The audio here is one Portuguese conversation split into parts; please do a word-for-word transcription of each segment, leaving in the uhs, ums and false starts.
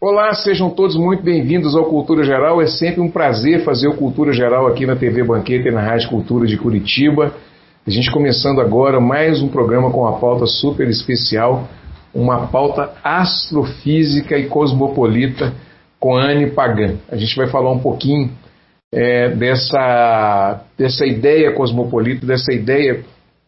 Olá, sejam todos muito bem-vindos ao Cultura Geral. É sempre um prazer fazer o Cultura Geral aqui na T V Banqueta e na Rádio Cultura de Curitiba. A gente começando agora mais um programa com uma pauta super especial, uma pauta astrofísica e cosmopolita com a Anne Pagan. A gente vai falar um pouquinho é, dessa, dessa ideia cosmopolita, dessa ideia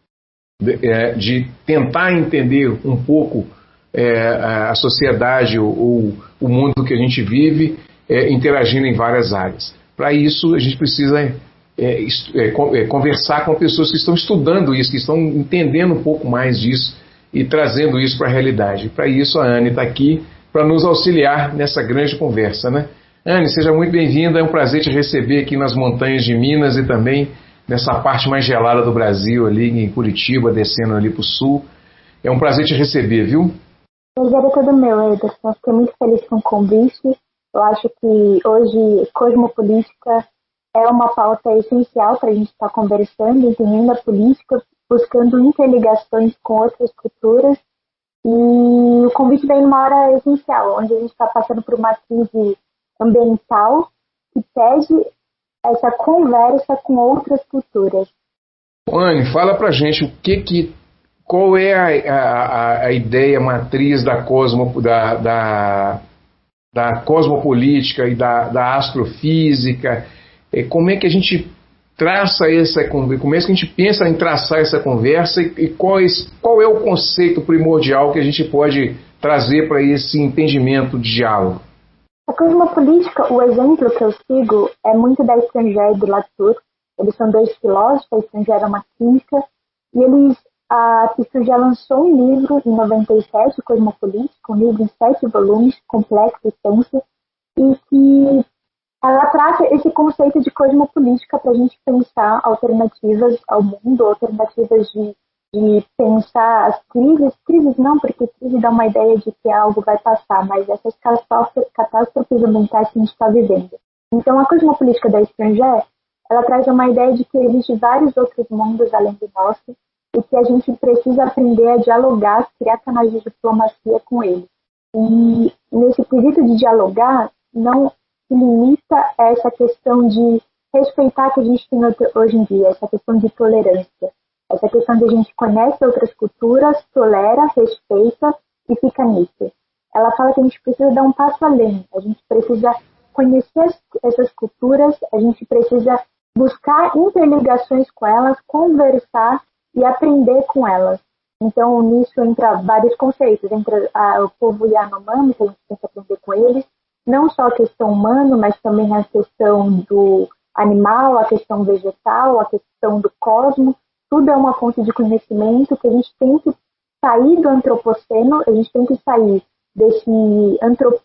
de, é, de tentar entender um pouco É, a sociedade ou, ou o mundo que a gente vive é, interagindo em várias áreas. Para isso, a gente precisa é, é, é, conversar com pessoas que estão estudando isso, que estão entendendo um pouco mais disso e trazendo isso para a realidade. Para isso, a Anne está aqui para nos auxiliar nessa grande conversa, né? Anne, seja muito bem-vinda, é um prazer te receber aqui nas montanhas de Minas e também nessa parte mais gelada do Brasil, ali em Curitiba, descendo ali para o sul. É um prazer te receber, viu? O prazer é todo meu, Ederson. Fiquei muito feliz com o convite. Eu acho que hoje cosmopolítica é uma pauta essencial para a gente estar conversando, entendendo a política, buscando interligações com outras culturas. E o convite vem numa hora essencial, onde a gente está passando por uma crise ambiental que pede essa conversa com outras culturas. Anne, fala pra gente o que que qual é a, a, a ideia matriz da, cosmo, da, da, da cosmopolítica e da, da astrofísica? Como é que a gente traça essa conversa? Como é que a gente pensa em traçar essa conversa e, e quais, qual é o conceito primordial que a gente pode trazer para esse entendimento de diálogo? A cosmopolítica, o exemplo que eu sigo é muito da Estranger e do Latour. Eles são dois filósofos, a Estranger é uma química, e eles A Pistol já lançou um livro em noventa e sete, Cosmopolítica, um livro em sete volumes, complexo e extenso, e que ela trata esse conceito de cosmopolítica para a gente pensar alternativas ao mundo, alternativas de, de pensar as crises, crises não, porque crise dá uma ideia de que algo vai passar, mas essas catástrofes ambientais que a gente está vivendo. Então a cosmopolítica da Estranger, ela traz uma ideia de que existem vários outros mundos além do nosso, e que a gente precisa aprender a dialogar, criar canais de diplomacia com eles. E nesse quesito de dialogar, não se limita a essa questão de respeitar que a gente tem hoje em dia, essa questão de tolerância, essa questão de a gente conhece outras culturas, tolera, respeita e fica nisso. Ela fala que a gente precisa dar um passo além, a gente precisa conhecer essas culturas, a gente precisa buscar interligações com elas, conversar e aprender com elas. Então, nisso entra vários conceitos. Entra a, o povo Yanomami, que a gente tem que aprender com eles. Não só a questão humana, mas também a questão do animal, a questão vegetal, a questão do cosmos. Tudo é uma fonte de conhecimento que a gente tem que sair do antropoceno, a gente tem que sair desse antrop...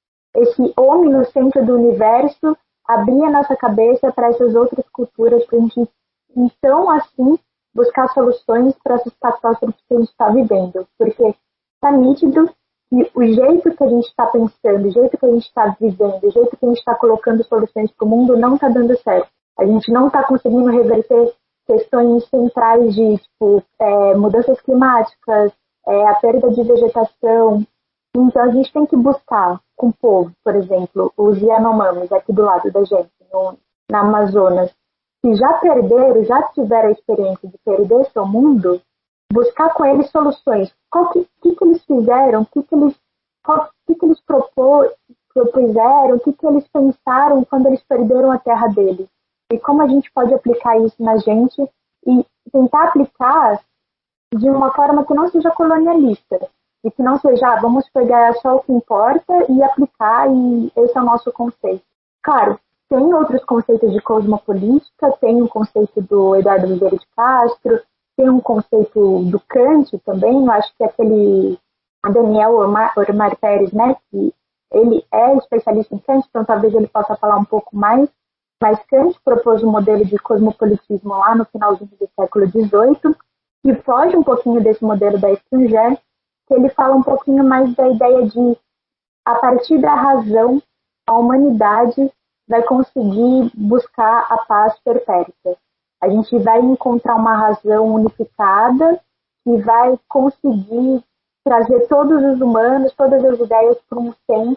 esse homem no centro do universo, abrir a nossa cabeça para essas outras culturas, para a gente, então, assim, buscar soluções para essas catástrofes que a gente está vivendo, porque está nítido que o jeito que a gente está pensando, o jeito que a gente está vivendo, o jeito que a gente está colocando soluções para o mundo não está dando certo. A gente não está conseguindo reverter questões centrais de tipo, é, mudanças climáticas, é, a perda de vegetação. Então a gente tem que buscar com o povo, por exemplo, os Yanomamis aqui do lado da gente, no, na Amazonas, que já perderam, já tiveram a experiência de perder seu mundo, buscar com eles soluções. O que, que, que eles fizeram? O que, que eles, qual, que, que eles propor, propuseram? O que, que eles pensaram quando eles perderam a terra deles? E como a gente pode aplicar isso na gente e tentar aplicar de uma forma que não seja colonialista. E que não seja, ah, vamos pegar só o que importa e aplicar, e esse é o nosso conceito. Claro, tem outros conceitos de cosmopolítica, tem o conceito do Eduardo Vieira de Castro, tem um conceito do Kant também, eu acho que aquele Daniel Ormar, Ormar Pérez, né, que ele é especialista em Kant, então talvez ele possa falar um pouco mais, mas Kant propôs um modelo de cosmopolitismo lá no finalzinho do século dezoito, que foge um pouquinho desse modelo da Estranger, que ele fala um pouquinho mais da ideia de, a partir da razão, a humanidade vai conseguir buscar a paz perpétua. A gente vai encontrar uma razão unificada que vai conseguir trazer todos os humanos, todas as ideias para um centro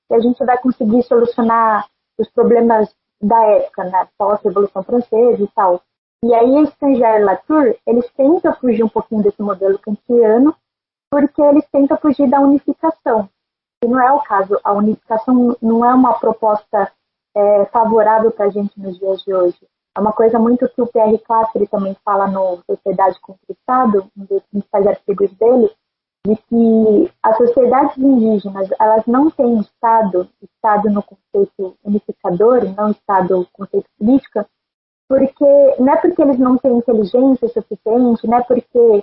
e a gente vai conseguir solucionar os problemas da época, né, pós-Revolução Francesa e tal. E aí, Stanger e Latour, eles tentam fugir um pouquinho desse modelo kantiano, porque eles tentam fugir da unificação. E não é o caso. A unificação não é uma proposta é, favorável para a gente nos dias de hoje. É uma coisa muito que o P R Klasser também fala no Sociedade contra o Estado, um dos principais artigos dele, de que as sociedades indígenas, elas não têm Estado, Estado no conceito unificador, não Estado no conceito político, porque, não é porque eles não têm inteligência suficiente, não é porque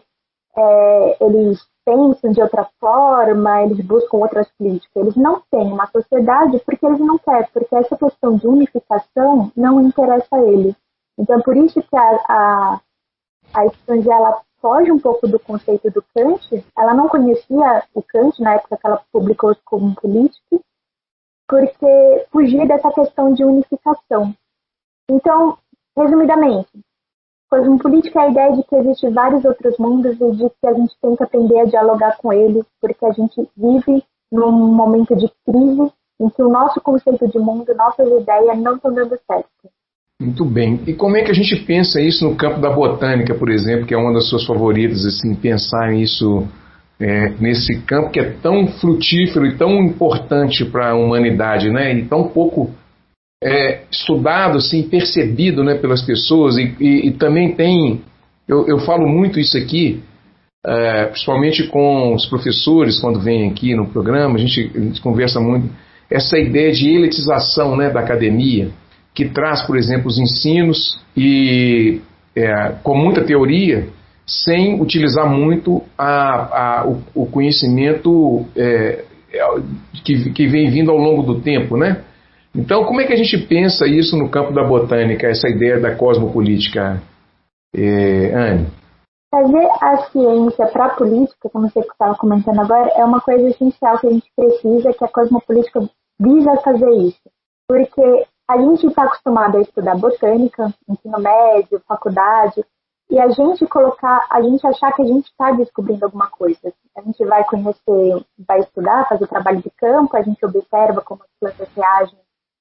é, eles pensam de outra forma, eles buscam outras políticas. Eles não têm uma sociedade porque eles não querem, porque essa questão de unificação não interessa a eles. Então, por isso que a, a, a Stanger, ela foge um pouco do conceito do Kant. Ela não conhecia o Kant na época que ela publicou os Como Político, porque fugia dessa questão de unificação. Então, resumidamente, cosmopolítica é a ideia de que existem vários outros mundos e de que a gente tem que aprender a dialogar com eles, porque a gente vive num momento de crise em que o nosso conceito de mundo, nossas ideias não estão dando certo. Muito bem. E como é que a gente pensa isso no campo da botânica, por exemplo, que é uma das suas favoritas, assim, pensar isso é, nesse campo que é tão frutífero e tão importante para a humanidade, né? E tão pouco é, estudado, assim, percebido, né, pelas pessoas. E, e, e também tem, eu, eu falo muito isso aqui, é, principalmente com os professores, quando vêm aqui no programa, a gente, a gente conversa muito, essa ideia de elitização, né, da academia, que traz, por exemplo, os ensinos e é, com muita teoria, sem utilizar muito a, a, o, o conhecimento é, que, que vem vindo ao longo do tempo, né? Então, como é que a gente pensa isso no campo da botânica, essa ideia da cosmopolítica, é, Anne? Trazer a ciência para a política, como você estava comentando agora, é uma coisa essencial que a gente precisa, que a cosmopolítica visa fazer isso. Porque a gente está acostumado a estudar botânica, ensino médio, faculdade, e a gente colocar, a gente achar que a gente está descobrindo alguma coisa. A gente vai conhecer, vai estudar, fazer trabalho de campo, a gente observa como as plantas reagem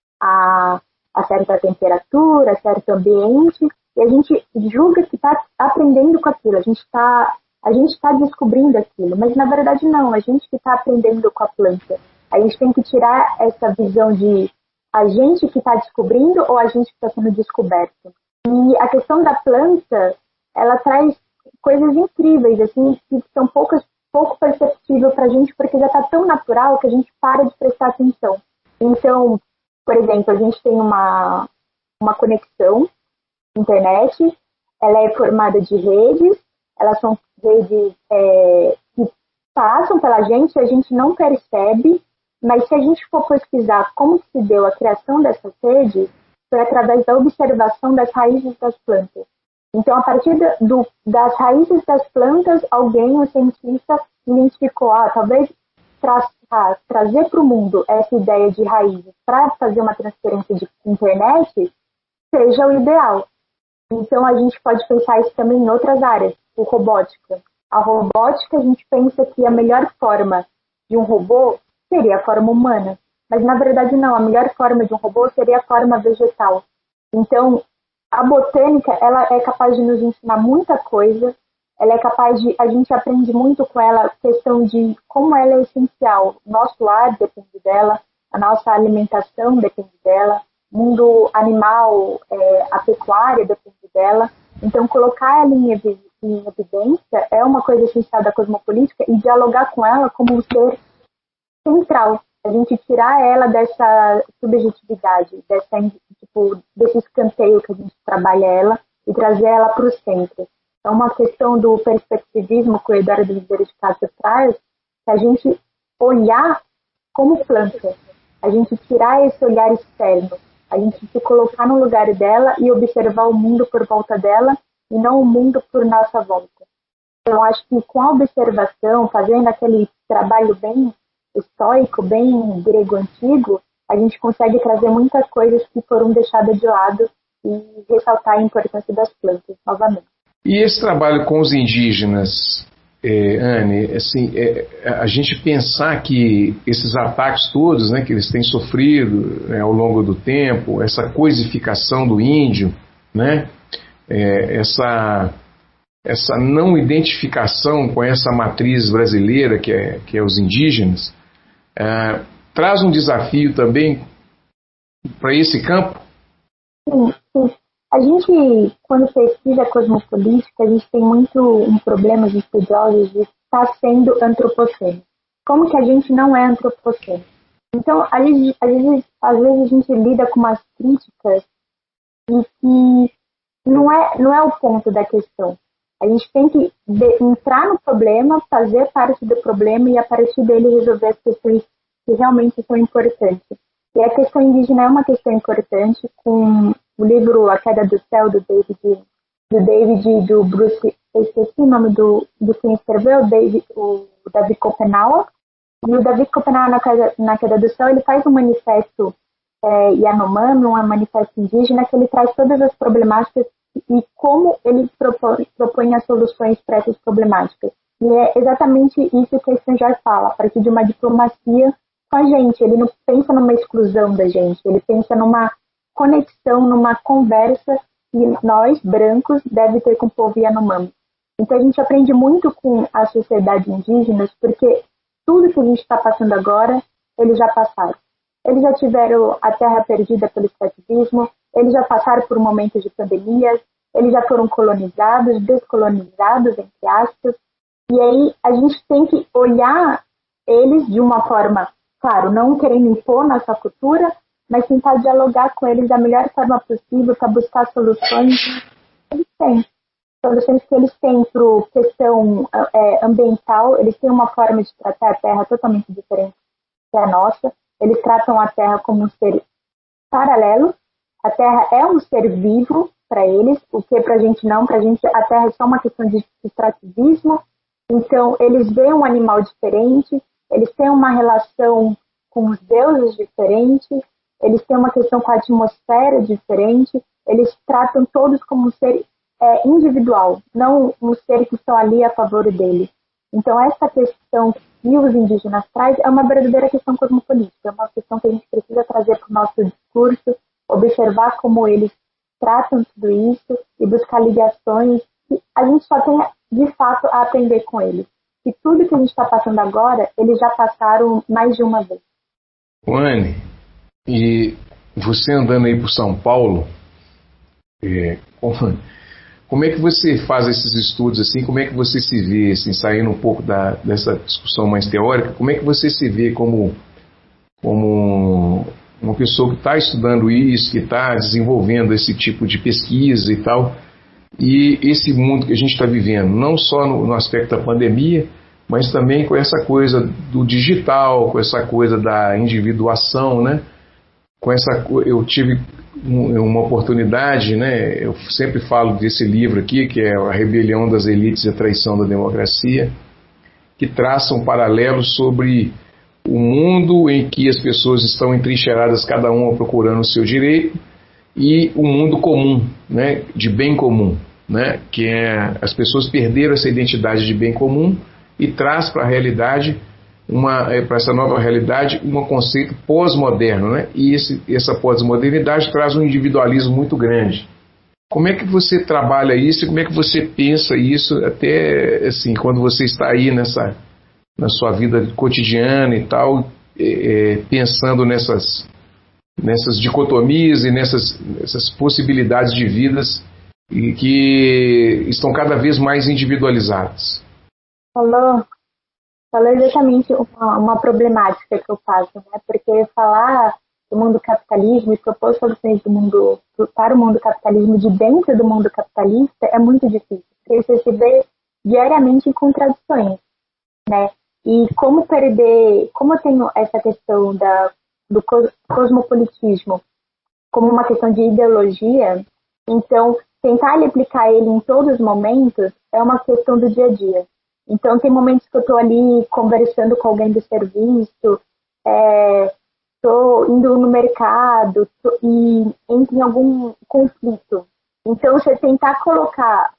a, a certa temperatura, a certo ambiente, e a gente julga que está aprendendo com aquilo, a gente está a gente está descobrindo aquilo, mas na verdade não, a gente que está aprendendo com a planta. A gente tem que tirar essa visão de a gente que está descobrindo ou a gente que está sendo descoberto. E a questão da planta, ela traz coisas incríveis, assim, que são poucas, pouco perceptíveis para a gente, porque já está tão natural que a gente para de prestar atenção. Então, por exemplo, a gente tem uma, uma conexão internet, ela é formada de redes, elas são redes é, que passam pela gente, a gente não percebe, mas se a gente for pesquisar como se deu a criação dessas redes, foi através da observação das raízes das plantas. Então, a partir do, das raízes das plantas, alguém, um cientista, identificou, ah, talvez tra ah, trazer para o mundo essa ideia de raízes para fazer uma transferência de internet seja o ideal. Então, a gente pode pensar isso também em outras áreas, como robótica. A robótica, a gente pensa que a melhor forma de um robô seria a forma humana, mas na verdade não, a melhor forma de um robô seria a forma vegetal. Então, a botânica, ela é capaz de nos ensinar muita coisa, ela é capaz de, a gente aprende muito com ela, a questão de como ela é essencial. Nosso ar depende dela, a nossa alimentação depende dela, o mundo animal, é, a pecuária depende dela. Então, colocar ela em, ev em evidência é uma coisa essencial da cosmopolítica e dialogar com ela como um ser central. A gente tirar ela dessa subjetividade, dessa, tipo, desse escanteio que a gente trabalha ela e trazer ela para o centro. É uma questão do perspectivismo que o Eduardo Oliveira de Castro traz, que a gente olhar como planta, a gente tirar esse olhar externo, a gente se colocar no lugar dela e observar o mundo por volta dela e não o mundo por nossa volta. Então, acho que com a observação, fazendo aquele trabalho bem estoico, bem grego antigo, a gente consegue trazer muitas coisas que foram deixadas de lado e ressaltar a importância das plantas novamente. E esse trabalho com os indígenas, é, Anne, assim, é, a gente pensar que esses ataques todos, né, que eles têm sofrido, né, ao longo do tempo, essa coisificação do índio, né, é, essa, essa não identificação com essa matriz brasileira que é, que é os indígenas, é, traz um desafio também para esse campo? Sim, sim. A gente, quando pesquisa cosmopolítica, a gente tem muito um problema de estudiosos de estar sendo antropocênico. Como que a gente não é antropocênico? Então, às vezes, às vezes, às vezes a gente lida com umas críticas e que não é, não é o ponto da questão. A gente tem que de, entrar no problema, fazer parte do problema e a partir dele resolver as questões que realmente são importantes. E a questão indígena é uma questão importante. Com o livro A Queda do Céu, do David, do David e do Bruce, eu esqueci o nome do, do quem escreveu, David, o David Copenau. E o David Copenau, na Queda, na Queda do Céu, ele faz um manifesto é, Yanomami, um manifesto indígena, que ele traz todas as problemáticas e como ele propõe, propõe as soluções para essas problemáticas. E é exatamente isso que a Stranger fala, a partir de uma diplomacia com a gente. Ele não pensa numa exclusão da gente, ele pensa numa conexão, numa conversa que nós, brancos, deve ter com o povo Yanomami. Então a gente aprende muito com as sociedades indígenas, porque tudo que a gente está passando agora, eles já passaram. Eles já tiveram a terra perdida pelo extrativismo, eles já passaram por momentos de pandemias, eles já foram colonizados, descolonizados, entre aspas, e aí a gente tem que olhar eles de uma forma, claro, não querendo impor nossa cultura, mas tentar dialogar com eles da melhor forma possível para buscar soluções que eles têm. Soluções que eles têm para questão é, ambiental, eles têm uma forma de tratar a terra totalmente diferente da nossa. Eles tratam a terra como um ser paralelo. A terra é um ser vivo para eles, o que para a gente não. Para a gente a terra é só uma questão de extrativismo. Então, eles veem um animal diferente, eles têm uma relação com os deuses diferente, eles têm uma questão com a atmosfera diferente, eles tratam todos como um ser é, individual, não um ser que estão ali a favor dele. Então, essa questão que os indígenas trazem é uma verdadeira questão cosmopolítica, é uma questão que a gente precisa trazer para o nosso discurso, observar como eles tratam tudo isso e buscar ligações que a gente só tem, de fato, a aprender com eles. E tudo que a gente está passando agora, eles já passaram mais de uma vez. Anne, e você andando aí por São Paulo, é, como, como é que você faz esses estudos assim? Como é que você se vê, assim, saindo um pouco da, dessa discussão mais teórica, como é que você se vê como, como uma pessoa que está estudando isso, que está desenvolvendo esse tipo de pesquisa e tal, e esse mundo que a gente está vivendo, não só no, no aspecto da pandemia, mas também com essa coisa do digital, com essa coisa da individuação, né? Com essa, eu tive uma oportunidade, né? Eu sempre falo desse livro aqui, que é A Rebelião das Elites e a Traição da Democracia, que traça um paralelo sobre o mundo em que as pessoas estão entrincheiradas, cada uma procurando o seu direito, e o mundo comum, né? De bem comum, né? Que é, as pessoas perderam essa identidade de bem comum e traz para a realidade, para essa nova realidade, um conceito pós-moderno, né? E esse, essa pós-modernidade traz um individualismo muito grande. Como é que você trabalha isso e como é que você pensa isso, até assim, quando você está aí nessa, na sua vida cotidiana e tal, é, pensando nessas, nessas dicotomias e nessas, nessas possibilidades de vidas e que estão cada vez mais individualizadas? Falou, falou exatamente uma, uma problemática que eu faço, né? Porque falar do mundo capitalismo e propor soluções do mundo, para o mundo capitalismo de dentro do mundo capitalista é muito difícil, porque você se vê diariamente em contradições, né? E como perder, como eu tenho essa questão da, do cosmopolitismo como uma questão de ideologia, então tentar aplicar ele em todos os momentos é uma questão do dia a dia. Então, tem momentos que eu estou ali conversando com alguém do serviço, estou é, indo no mercado tô, e entro em algum conflito. Então, você tentar colocar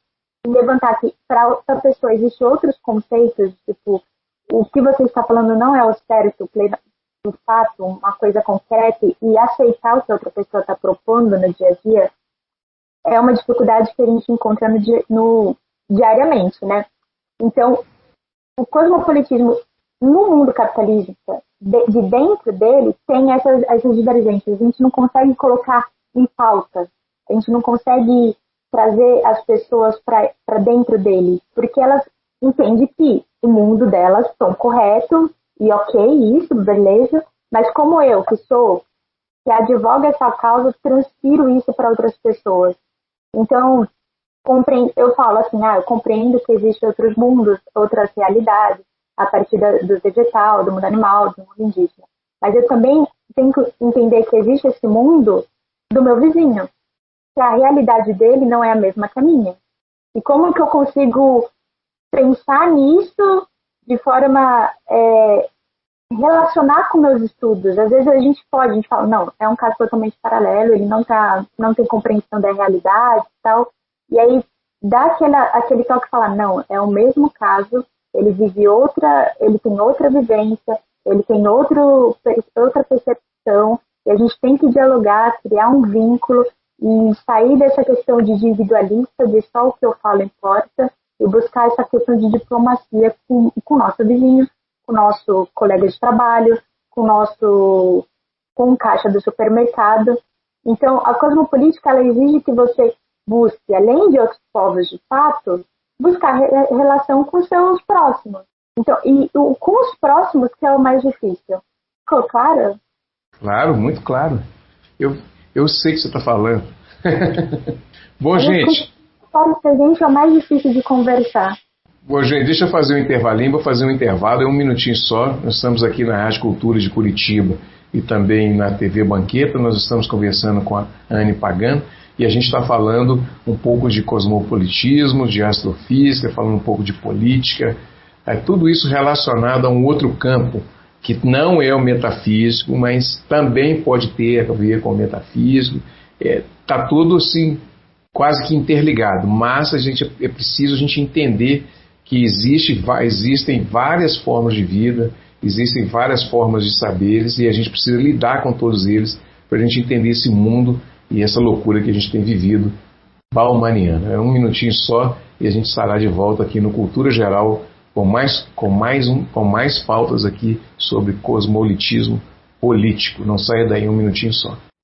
levantar que para outra pessoa existem outros conceitos, tipo, o que você está falando não é o certo, o fato, uma coisa concreta, e aceitar o que a outra pessoa está propondo no dia a dia, é uma dificuldade que a gente encontra no, no, diariamente, né? Então, o cosmopolitismo no mundo capitalista, de, de dentro dele, tem essas, essas divergências. A gente não consegue colocar em pauta, a gente não consegue trazer as pessoas para dentro dele, porque elas entendem que o mundo delas estão correto, e ok, isso, beleza, mas como eu, que sou, que advoga essa causa, transfiro isso para outras pessoas. Então, eu falo assim, ah, eu compreendo que existem outros mundos, outras realidades, a partir da, do vegetal, do mundo animal, do mundo indígena. Mas eu também tenho que entender que existe esse mundo do meu vizinho, que a realidade dele não é a mesma que a minha. E como que eu consigo pensar nisso de forma é, relacionar com meus estudos? Às vezes a gente pode, a gente fala, não, é um caso totalmente paralelo, ele não, tá, não tem compreensão da realidade e tal. E aí dá aquela, aquele toque e falar, não, é o mesmo caso, ele vive outra, ele tem outra vivência, ele tem outro, outra percepção, e a gente tem que dialogar, criar um vínculo e sair dessa questão de individualista, de só o que eu falo importa, e buscar essa questão de diplomacia com o nosso vizinho, com o nosso colega de trabalho, com o nosso com o caixa do supermercado. Então, a cosmopolítica, ela exige que você busque, além de outros povos de fato, buscar re- relação com os seus próximos. Então, e o, com os próximos que é o mais difícil. Ficou claro? Claro, muito claro. Eu, eu sei o que você está falando. Bom, gente... Para a gente é o mais difícil de conversar. Bom, gente, deixa eu fazer um intervalinho, vou fazer um intervalo, é um minutinho só. Nós estamos aqui na Rádio Cultura de Curitiba e também na T V Banqueta. Nós estamos conversando com a Anne Pagano e a gente está falando um pouco de cosmopolitismo, de astrofísica, falando um pouco de política, é, tudo isso relacionado a um outro campo que não é o metafísico, mas também pode ter a ver com o metafísico. Está é, tudo assim quase que interligado, mas a gente, é preciso a gente entender que existe, existem várias formas de vida, existem várias formas de saberes e a gente precisa lidar com todos eles para a gente entender esse mundo e essa loucura que a gente tem vivido baumaniana. É um minutinho só e a gente estará de volta aqui no Cultura Geral com mais, com mais, um, com mais pautas aqui sobre cosmolitismo político. Não saia daí, um minutinho só.